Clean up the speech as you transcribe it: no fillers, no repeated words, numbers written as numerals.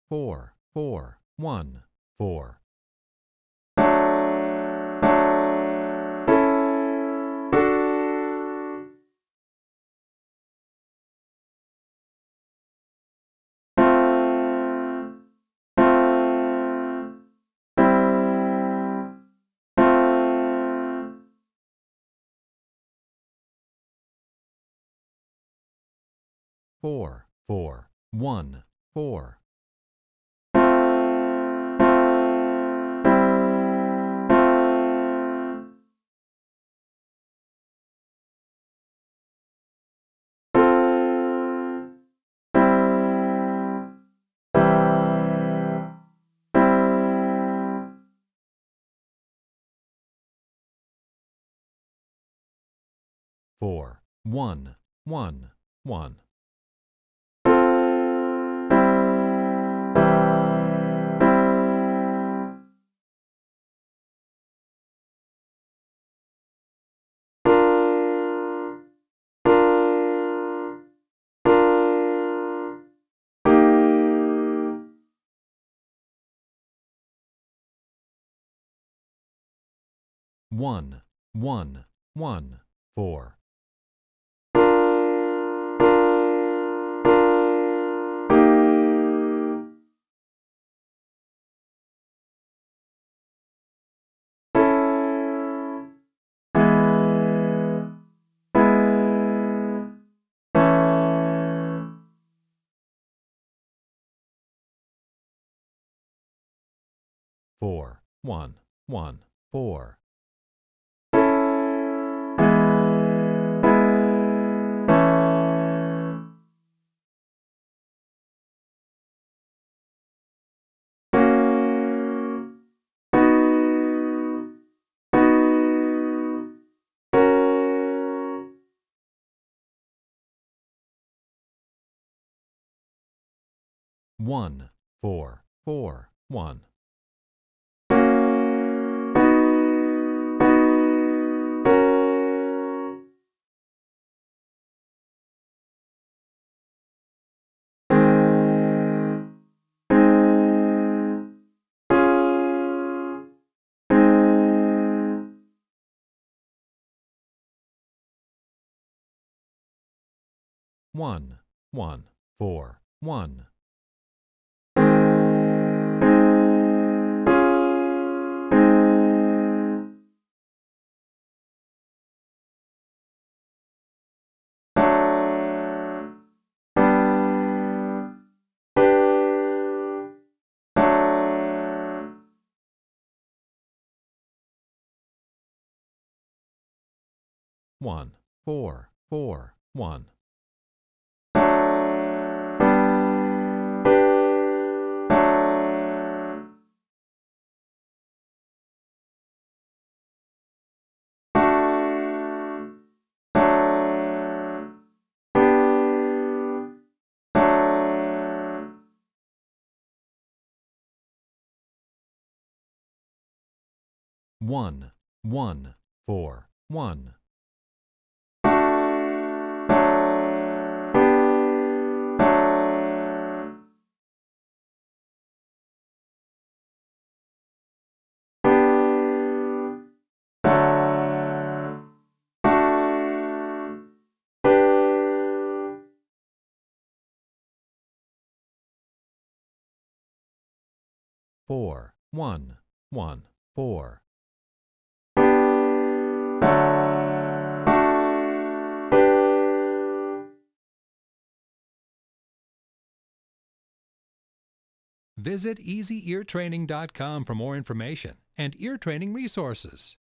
4, 4, 1, 4. 4, 4, 1, 4. 4, 1, 1, 1. 1, 1, 1, 4. 4, 1, 1, 4. 1, 4, 4, 1. 1, 1, 4, 1. 1, 4, 4, 1. 1, 1, 4, 1. 4, 1, 1, 4. 'Visit EasyEarTraining.com for more information and ear training resources.